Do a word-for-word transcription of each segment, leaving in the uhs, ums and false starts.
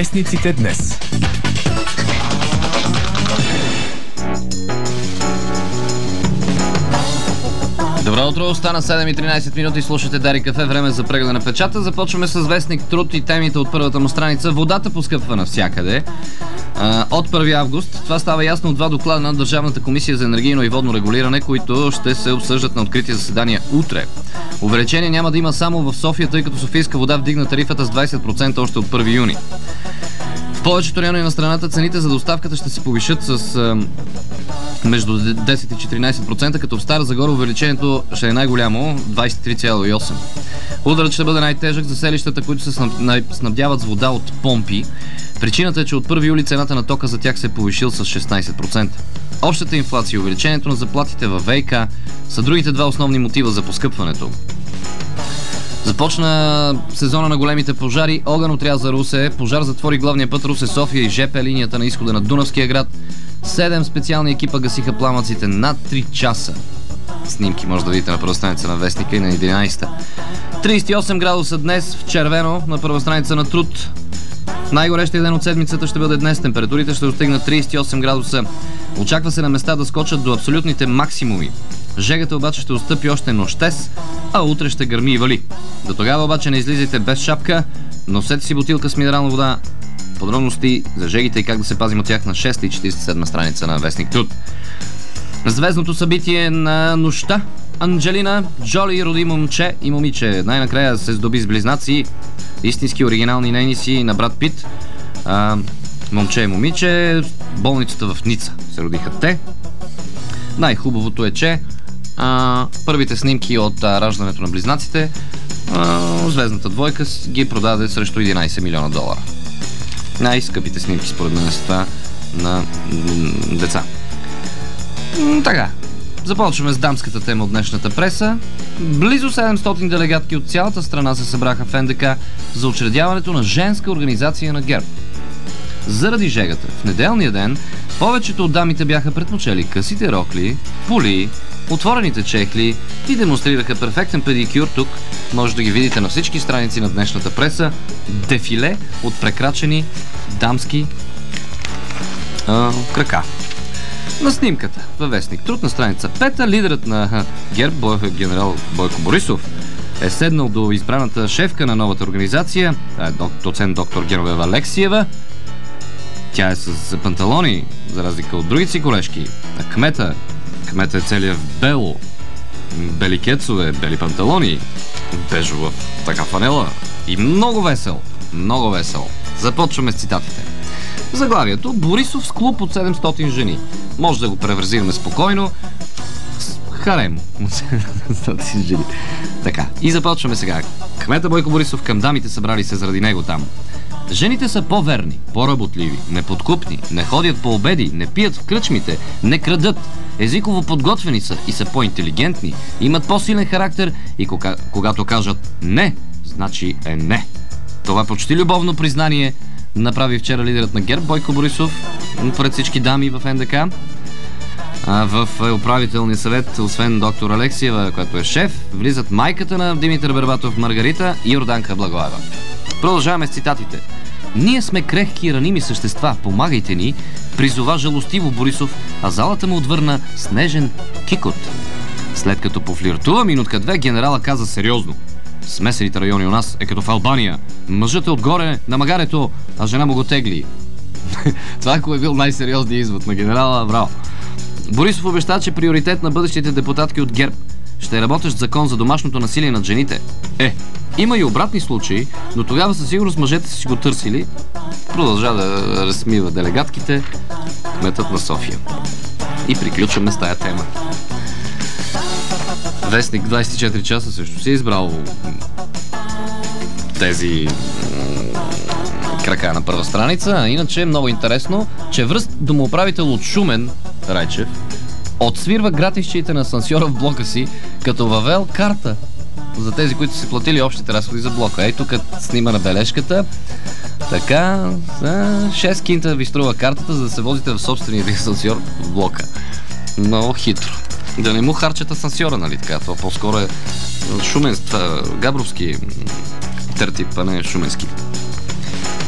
Вестниците днес. Добро утро, стана седем и тринайсет минути, слушате Дарик кафе, време за преглед на печата. Започваме с вестник Труд и темите от първата му страница. Водата поскъпва навсякъде. От първи август. Това става ясно от два доклада на Държавната комисия за енергийно и водно регулиране, които ще се обсъждат на открити заседания утре. Увеличение няма да има само в София, тъй като Софийска вода вдигна тарифата с двайсет процента още от първи юни. В повечето райони на страната цените за доставката ще се повишат с а, между десет и четиринайсет процента, като в Стара Загора увеличението ще е най-голямо – двайсет и три цяло и осем. Ударът ще бъде най-тежък за селищата, които се снабдяват с вода от помпи. Причината е, че от първи юли цената на тока за тях се е повишил с шестнайсет процента. Общата инфлация и увеличението на заплатите във ВиК са другите два основни мотива за поскъпването. Започна сезона на големите пожари. Огън отряза Русе. Пожар затвори главния път Русе-София и ЖП линията на изхода на Дунавския град. Седем специални екипа гасиха пламъците над три часа. Снимки може да видите на първа страница на Вестника и на единайсета. трийсет и осем градуса днес в червено на първа страница на Труд. Най-горещия ден от седмицата ще бъде днес. Температурите ще достигнат трийсет и осем градуса. Очаква се на места да скочат до абсолютните максимуми. Жегата обаче ще отстъпи още нощес, а утре ще гърми и вали. До тогава обаче не излизайте без шапка, носете си бутилка с минерална вода. Подробности за жегите и как да се пазим от тях на шеста и четирийсет и седма страница на Вестник Труд. Звездното събитие на нощта. Анджелина Джоли роди момче и момиче. Най-накрая се здоби с близнаци, истински оригинални нейни си на брат Пит. А, момче и момиче. Болницата в Ница се родиха те. Най-хубавото е, че а, първите снимки от а, раждането на близнаците а, звездната двойка ги продаде срещу единайсет милиона долара. Най-скъпите снимки според мен са това на м- деца. М- така, започваме с дамската тема от днешната преса. Близо седемстотин делегатки от цялата страна се събраха в НДК за учредяването на женска организация на ГЕРБ. Заради жегата, в неделния ден повечето от дамите бяха предпочели късите рокли, поли, отворените чехли и демонстрираха перфектен педикюр. Тук може да ги видите на всички страници на днешната преса. Дефиле от прекрачени дамски а, крака. На снимката във Вестник Труд на страница пета лидерът на ГЕРБ, генерал Бойко Борисов, е седнал до избраната шефка на новата организация, доцент доктор Геновева Алексиева. Тя е с панталони, за разлика от другите си колежки. А кмета, кмета е целият в бело. Бели кецове, бели панталони, бежова така фанела и много весел, много весел. Започваме с цитатите. Заглавието: Борисов с клуб от седемстотин жени. Може да го превързираме спокойно. Харем от седемстотин жени. Така, и започваме сега. Кмета Бойко Борисов към дамите, събрали се заради него там. Жените са по-верни, по-работливи, неподкупни, не ходят по обеди, не пият в кръчмите, не крадат, езиково подготвени са и са по-интелигентни, имат по-силен характер и кога, когато кажат не, значи е не. Това почти любовно признание направи вчера лидерът на ГЕРБ Бойко Борисов пред всички дами в НДК. А в управителния съвет, освен доктор Алексиева, която е шеф, влизат майката на Димитър Бербатов Маргарита и Йорданка Благоева. Продължаваме с цитатите. Ние сме крехки и раними същества, помагайте ни, призова жалостиво Борисов, а залата му отвърна с нежен кикот. След като пофлиртува минутка-две, генерала каза сериозно: смесените райони у нас е като в Албания. Мъжът е отгоре на магарето, а жена му го тегли. Това, ако е бил най-сериозният извод на генерала, браво. Борисов обеща, че приоритет на бъдещите депутатки от ГЕРБ ще е работещ закон за домашното насилие над жените. Е, има и обратни случаи, но тогава със сигурност мъжете са си го търсили. Продължа да разсмива делегатките кметът на София. И приключваме с тая тема. Вестник двайсет и четири часа също си е избрал тези крака на първа страница. Иначе много интересно, че връст домоуправител от Шумен, Райчев, отсвирва гратисчиите на асансьора в блока си, като въвел карта за тези, които са платили общите разходи за блока. Ей, тук снима на бележката. Така, за шест кинта ви струва картата, за да се возите в собствения ви асансьор в блока. Много хитро. Да не му харчат асансьора, нали така? Това по-скоро е шумен, това, габровски тертип, а не шуменски.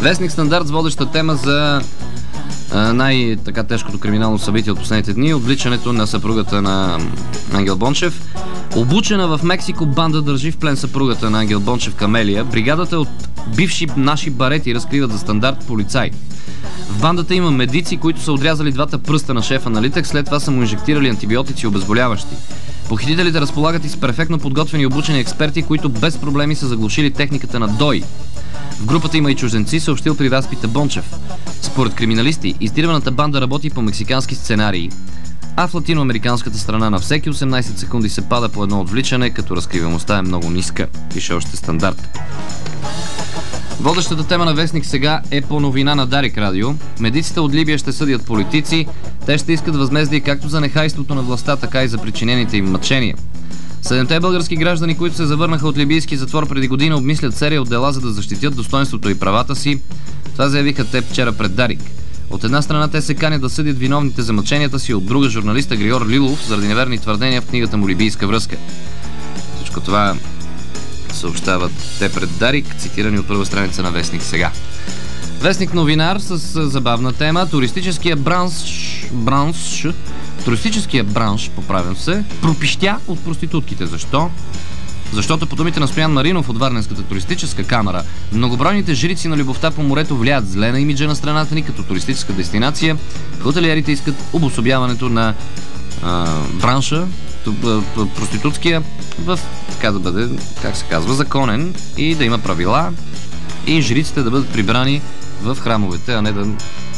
Вестник Стандарт с водеща тема за най-така тежкото криминално събитие от последните дни — отвличането на съпругата на Ангел Бончев. Обучена в Мексико банда държи в плен съпругата на Ангел Бончев Камелия. Бригадата от бивши наши барети разкриват за Стандарт полицай. В бандата има медици, които са отрязали двата пръста на шефа на Литекс, след това са му инжектирали антибиотици и обезболяващи. Похитителите разполагат и с перфектно подготвени и обучени експерти, които без проблеми са заглушили техниката на Дой. В групата има и чужденци, съобщил при разпита Бончев. Според криминалисти, издирваната банда работи по мексикански сценарии, а в латиноамериканската страна на всеки осемнайсет секунди се пада по едно отвличане, като разкриваемостта е много ниска, пише още Стандарт. Водещата тема на Вестник сега е по новина на Дарик Радио. Медиците от Либия ще съдят политици. Те ще искат възмездие както за нехайството на властта, така и за причинените им мъчения. Седемте български граждани, които се завърнаха от либийски затвор преди година, обмислят серия от дела, за да защитят достоинството и правата си. Това заявиха те вчера пред Дарик. От една страна те се канят да съдят виновните за мъченията си, от друга журналиста Григор Лилов заради неверни твърдения в книгата му «Либийска връзка». Всичко това съобщават те пред Дарик, цитирани от първа страница на Вестник сега. Вестник новинар с забавна тема. Туристическия бранш, бранш, туристическия бранш, поправям се, пропищя от проститутките. Защо? Защото по думите на Стоян Маринов от Варненската туристическа камара, многобройните жрици на любовта по морето влияят зле на имиджа на страната ни като туристическа дестинация. Хотелиерите искат обособяването на а, бранша, проститутския, в, така да бъде, как се казва, законен и да има правила, и жриците да бъдат прибрани в храмовете, а не да,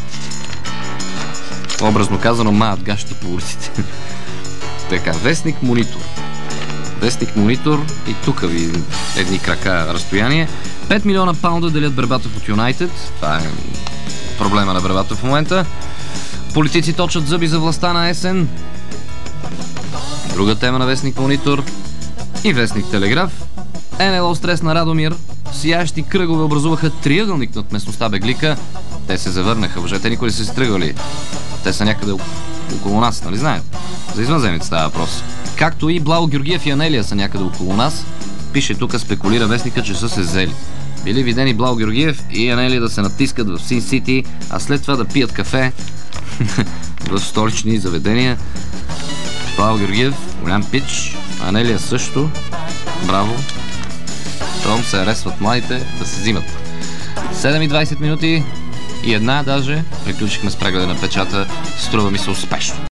образно казано, маят гащата по улиците. Така, Вестник Монитор. Вестник Монитор и тук ви едни крака разстояние. пет милиона паунда делят Бербатов от Юнайтед. Това е проблема на Бербатов в момента. Политици точат зъби за властта на есен. Друга тема на Вестник Монитор и Вестник Телеграф. НЛО стрес на Радомир. Сияещи кръгове образуваха триъгълник над местността Беглика. Те се завърнаха. Боже, те никой не са се тръгвали. Те са някъде около нас, нали знаят? За извънземните става въпрос. Както и Благо Георгиев и Анелия са някъде около нас. Пише тук, спекулира Вестника, че са се взели. Били видени Благо Георгиев и Анелия да се натискат в Син Сити, а след това да пият кафе в столични заведения. Благо Георгиев, голям пич, Анелия също. Браво. Том се арестват младите да се взимат. седем и двайсет минути и една даже. Приключихме с прегледа на печата. Струва ми се успешно.